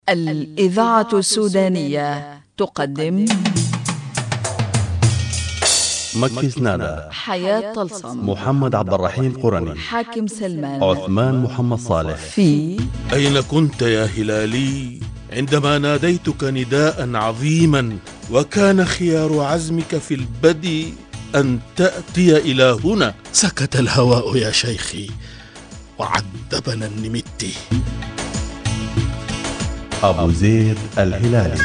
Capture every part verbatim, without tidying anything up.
الإذاعة السودانية تقدم مكي سنادة، حياة طلسم، محمد عبد الرحيم قرني، حاكم سلمان، عثمان محمد صالح. في أين كنت يا هلالي عندما ناديتك نداء عظيما وكان خيار عزمك في البدء أن تأتي إلى هنا؟ سكت الهواء يا شيخي وعذبنا النمتي. أبو زيد الهلالي.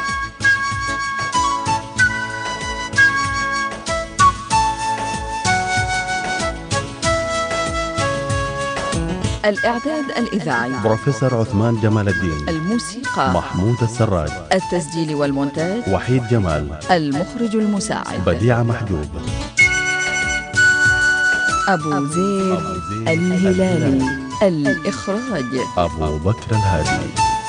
الإعداد الإذاعي بروفيسور عثمان جمال الدين. الموسيقى محمود السراج. التسجيل والمونتاج وحيد جمال. المخرج المساعد بديع محجوب. أبو زيد, أبو زيد الهلالي. الإخراج أبو بكر الهادي.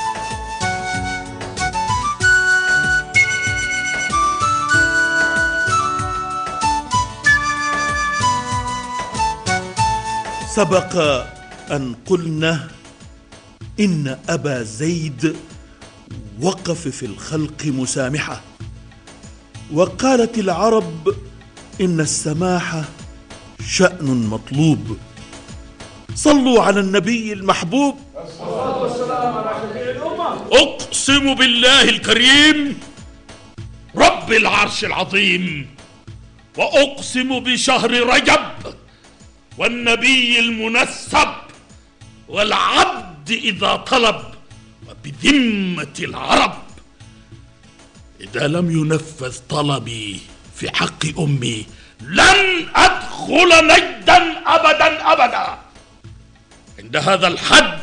سبق أن قلنا إن أبا زيد وقف في الخلق مسامحة، وقالت العرب إن السماحة شأن مطلوب. صلوا على النبي المحبوب. الصلاة والسلام على شفيع الأمة. أقسم بالله الكريم رب العرش العظيم، وأقسم بشهر رجب والنبي المنسب والعبد إذا طلب وبذمة العرب، إذا لم ينفذ طلبي في حق أمي لن أدخل نجدا أبدا أبدا. عند هذا الحد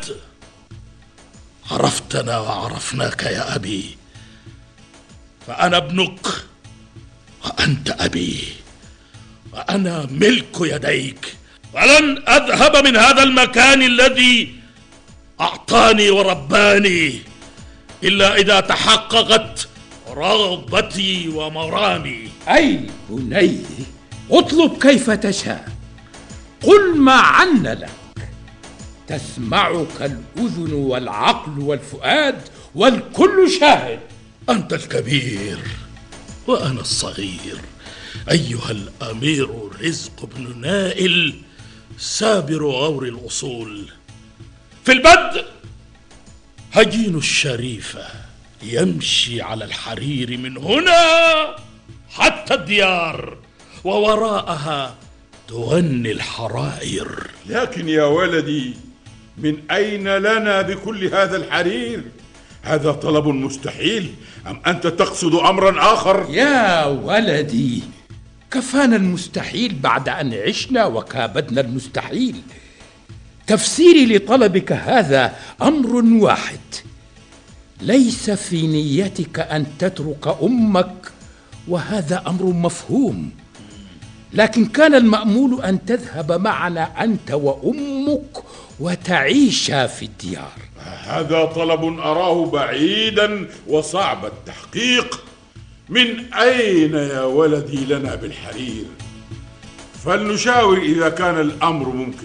عرفتنا وعرفناك يا أبي، فأنا ابنك وأنت أبي، وأنا ملك يديك، ولن أذهب من هذا المكان الذي أعطاني ورباني إلا إذا تحققت رغبتي ومرامي. أي بني، اطلب كيف تشاء، قل ما عنا لك، تسمعك الأذن والعقل والفؤاد والكل شاهد. أنت الكبير وأنا الصغير، أيها الأمير رزق بن نائل سابر غور الأصول. في البدء هجين الشريفة يمشي على الحرير من هنا حتى الديار، ووراءها تغني الحرائر. لكن يا ولدي، من أين لنا بكل هذا الحرير؟ هذا طلب مستحيل، أم أنت تقصد أمرا آخر؟ يا ولدي، كفانا المستحيل بعد أن عشنا وكابدنا المستحيل. تفسيري لطلبك هذا أمر واحد، ليس في نيتك أن تترك أمك، وهذا أمر مفهوم، لكن كان المأمول أن تذهب معنا أنت وأمك وتعيشا في الديار. هذا طلب أراه بعيدا وصعب التحقيق. من أين يا ولدي لنا بالحرير؟ فلنشاور إذا كان الأمر ممكن.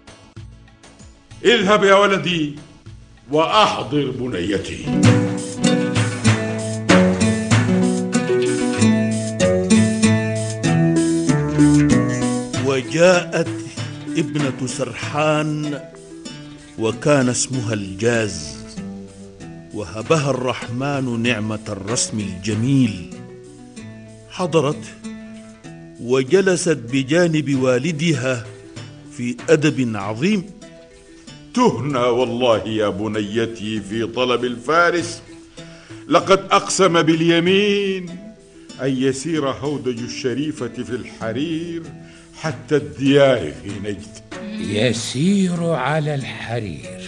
اذهب يا ولدي وأحضر بنيتي. وجاءت ابنة سرحان وكان اسمها الجاز، وهبها الرحمن نعمة الرسم الجميل. حضرت وجلست بجانب والدها في أدب عظيم. تهنا والله يا بنيتي في طلب الفارس، لقد أقسم باليمين أن يسير هودج الشريفة في الحرير حتى الديار في نجد. يسير على الحرير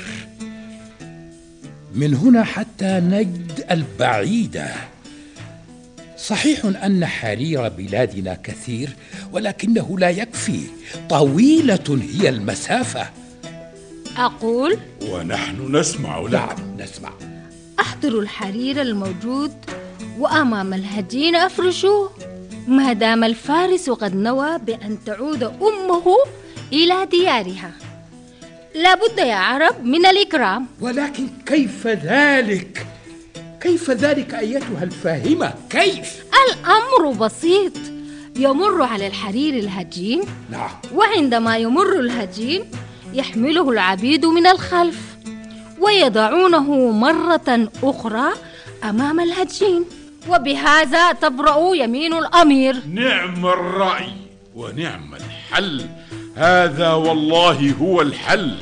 من هنا حتى نجد البعيدة. صحيح أن حرير بلادنا كثير، ولكنه لا يكفي، طويلة هي المسافة. أقول ونحن نسمع لك. نعم نسمع. أحضروا الحرير الموجود وأمام الهجين أفرشوه، ما دام الفارس قد نوى بأن تعود أمه إلى ديارها. لابد يا عرب من الإكرام. ولكن كيف ذلك؟ كيف ذلك أيتها الفاهمة؟ كيف؟ الأمر بسيط. يمر على الحرير الهجين. نعم. وعندما يمر الهجين يحمله العبيد من الخلف ويضعونه مرة أخرى أمام الهجين، وبهذا تبرأ يمين الأمير. نعم الرأي ونعم الحل، هذا والله هو الحل.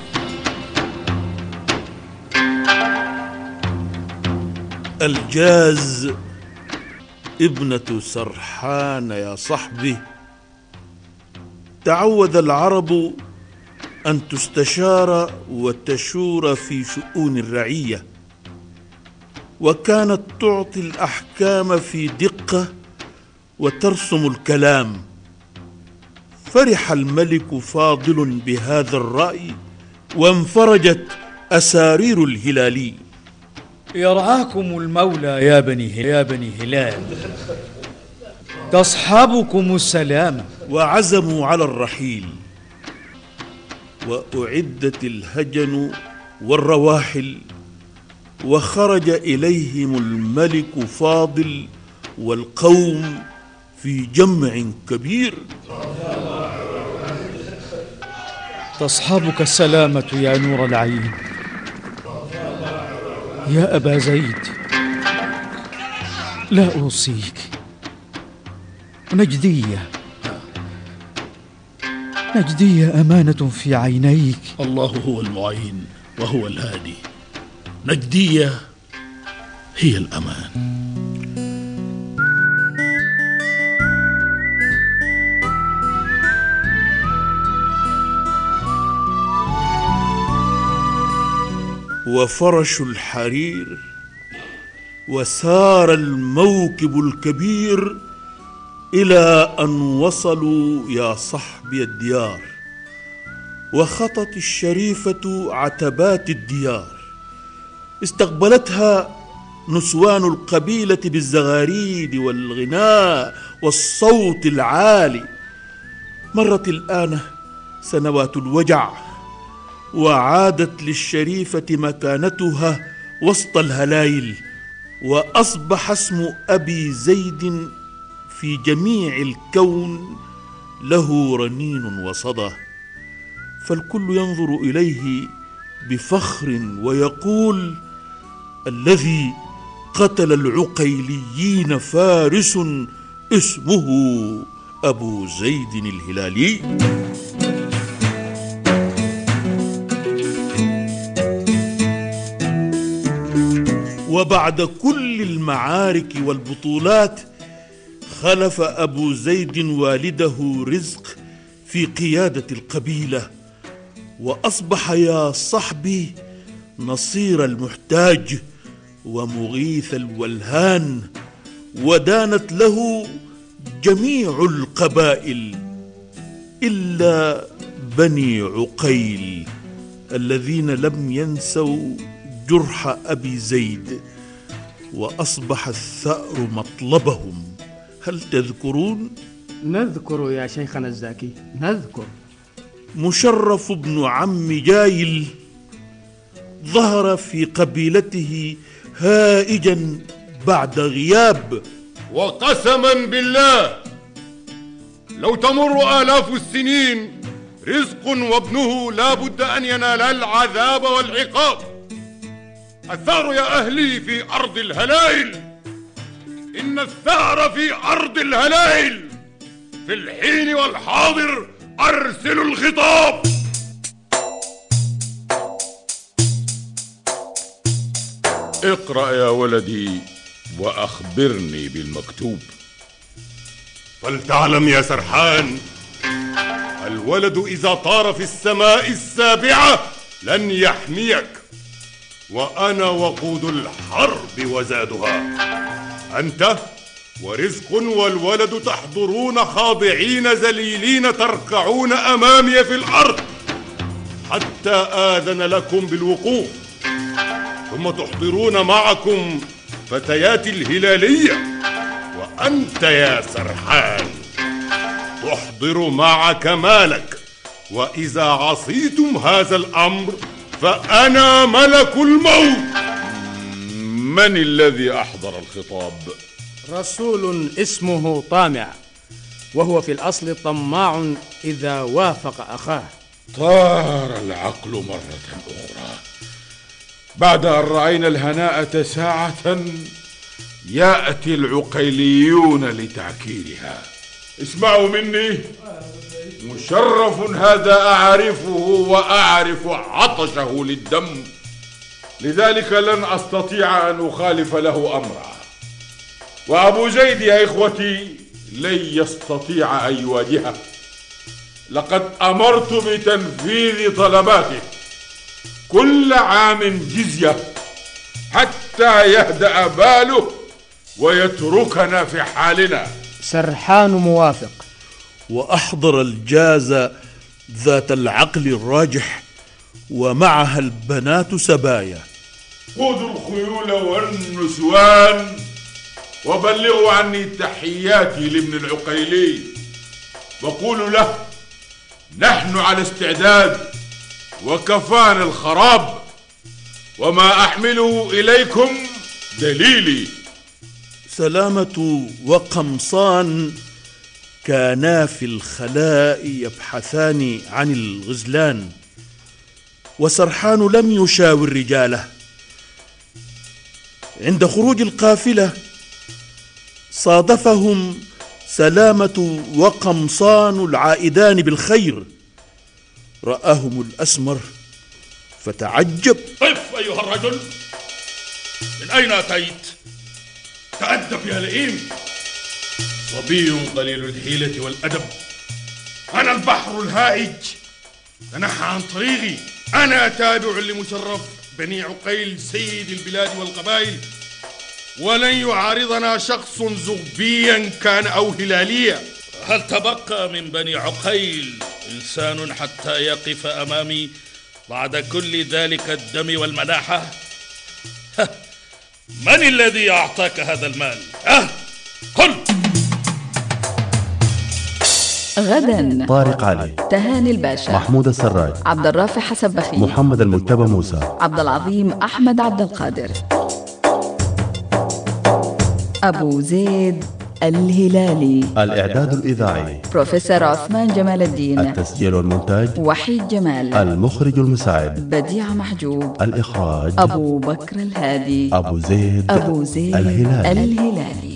الجاز ابنة سرحان يا صحبي، تعود العرب أن تستشار وتشور في شؤون الرعية، وكانت تعطي الأحكام في دقة وترسم الكلام. فرح الملك فاضل بهذا الرأي وانفرجت أسارير الهلالي. يرعاكم المولى يا بني يا بني هلال، تصحبكم السلامة. وعزموا على الرحيل، وأعدت الهجن والرواحل، وخرج إليهم الملك فاضل والقوم في جمع كبير. تصحبك السلامة يا نور العين. يا أبا زيد، لا أوصيك، نجدية نجدية أمانة في عينيك. الله هو المعين وهو الهادي، نجدية هي الأمان. وفرشوا الحرير، وسار الموكب الكبير إلى أن وصلوا يا صحبي الديار. وخطت الشريفة عتبات الديار، استقبلتها نسوان القبيلة بالزغاريد والغناء والصوت العالي. مرت الآن سنوات الوجع، وعادت للشريفة مكانتها وسط الهلايل، وأصبح اسم أبي زيد في جميع الكون له رنين وصدى، فالكل ينظر إليه بفخر ويقول: الذي قتل العقيليين فارس اسمه أبو زيد الهلالي. وبعد كل المعارك والبطولات خلف أبو زيد والده رزق في قيادة القبيلة، وأصبح يا صحبي نصير المحتاج ومغيث الولهان، ودانت له جميع القبائل إلا بني عقيل الذين لم ينسوا جرح أبي زيد، وأصبح الثأر مطلبهم. هل تذكرون؟ نذكر يا شيخنا الزاكي، نذكر. مشرف بن عم جايل ظهر في قبيلته هائجا بعد غياب. وقسما بالله لو تمر آلاف السنين رزق وابنه لا بد أن ينال العذاب والعقاب. الثأر يا أهلي في أرض الهلائل، إن الثأر في أرض الهلائل، في الحين والحاضر أرسل الخطاب. اقرأ يا ولدي وأخبرني بالمكتوب. فلتعلم يا سرحان، الولد إذا طار في السماء السابعة لن يحميك، وأنا وقود الحرب وزادها. أنت ورزق والولد تحضرون خاضعين ذليلين تركعون أمامي في الأرض حتى آذن لكم بالوقوف، ثم تحضرون معكم فتيات الهلالية، وأنت يا سرحان تحضر معك مالك وإذا عصيتم هذا الأمر فأنا ملك الموت. من الذي أحضر الخطاب؟ رسول اسمه طامع، وهو في الأصل طماع إذا وافق أخاه. طار العقل مرة أخرى بعد أن رأينا الهناءة ساعة يأتي العقيليون لتعكيرها. اسمعوا مني، مشرف هذا أعرفه وأعرف عطشه للدم، لذلك لن أستطيع أن أخالف له أمره. وأبو زيد يا إخوتي لن يستطيع أن يواجهه، لقد أمرت بتنفيذ طلباته، كل عام جزية حتى يهدأ باله ويتركنا في حالنا. سرحان موافق. وأحضر الجازة ذات العقل الراجح ومعها البنات سبايا. خذوا الخيول والنسوان وبلغوا عني تحياتي لابن العقيلي، وقولوا له نحن على استعداد وكفانا الخراب، وما أحمله إليكم دليلي. سلامة وقمصان كانا في الخلاء يبحثان عن الغزلان، وسرحان لم يشاور رجاله. عند خروج القافلة صادفهم سلامة وقمصان العائدان بالخير. رآهم الأسمر فتعجب. قف أيها الرجل، من أين أتيت؟ تأدب يا لئيم. صبي قليل الحيلة والأدب. أنا البحر الهائج، تنحى عن طريقي. أنا تابع لمشرف بني عقيل سيد البلاد والقبائل، ولن يعارضنا شخص زغبيا كان أو هلاليا. هل تبقى من بني عقيل إنسان حتى يقف أمامي بعد كل ذلك الدم والملاحة؟ من الذي أعطاك هذا المال؟ أه؟ قل. غدا طارق علي، تهاني الباشا، محمود السراج، عبد الرافع حسن بخيل، محمد المجتبى موسى، عبد العظيم أحمد عبد القادر، أبو زيد الهلالي. الإعداد الإذاعي بروفيسور عثمان جمال الدين. التسجيل والمونتاج وحيد جمال. المخرج المساعد بديع محجوب. الإخراج أبو بكر الهادي. أبو زيد أبو زيد الهلالي, الهلالي.